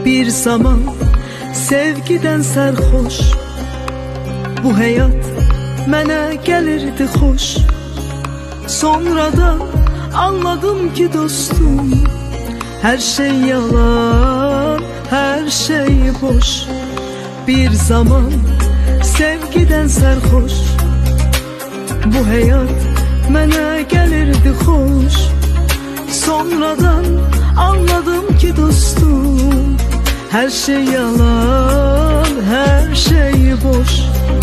Bir zaman sevgiden sərxoş, bu həyat mənə gəlirdi xoş. Sonradan anladım ki dostum, her şey yalan, her şey boş. Bir zaman sevgiden sərxoş, bu həyat mənə gəlirdi xoş. Sonradan anladım ki dostum, her şey yalan, her şey boş.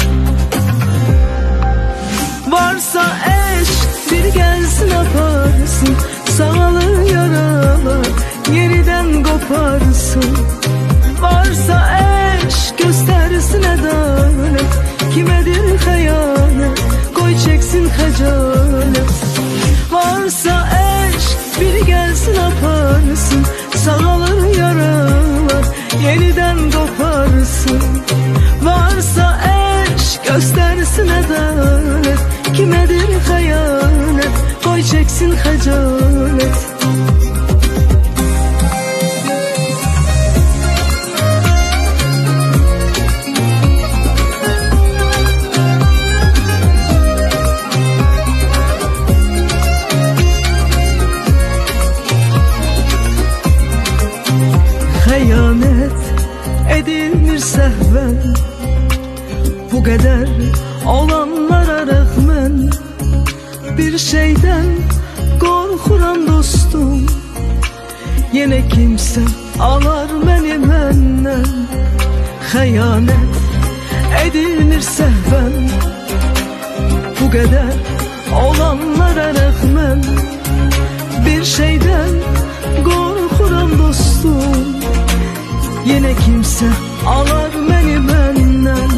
Varsa eşk bir gelsin aparsın, sağalır yaralar yeniden koparsın. Varsa eşk göstersin adalet, kimedir hayalet, koy çeksin hacalet. Varsa eşk bir gelsin aparsın, sağalır yaralar yeniden koparsın. Varsa eşk göstersin adalet, kimedir hayalet, koy çeksin hacalet. Xəyanət edilmir səhvən, bu qədər olanlara rəğmən. Bir şeydən qorxuram dostum, yenə kimsə alar məni məndən. Xəyanət edilmir səhvən, bu qədər olanlara rəğmən. Bir şeydən qorxuram dostum, yenə kimsə alar məni məndən.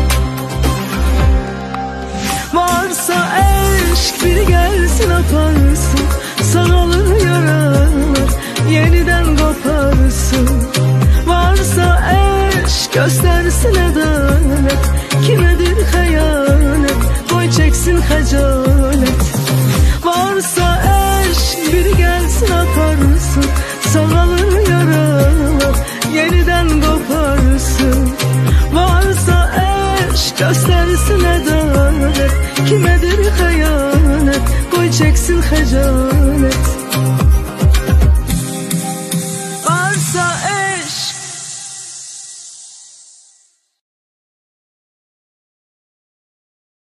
Varsa eşk bir gelsin aparsın, sağalır yaralar yeniden koparsın. Varsa eşk göstersin adalet, kimedir hayalet, koy çeksin hacalet. Varsa eşk bir gelsin aparsın, sağalır yaralar yeniden koparsın. Varsa eşk göstersin adalet, kimedir hayalet, koy çeksin hacalet.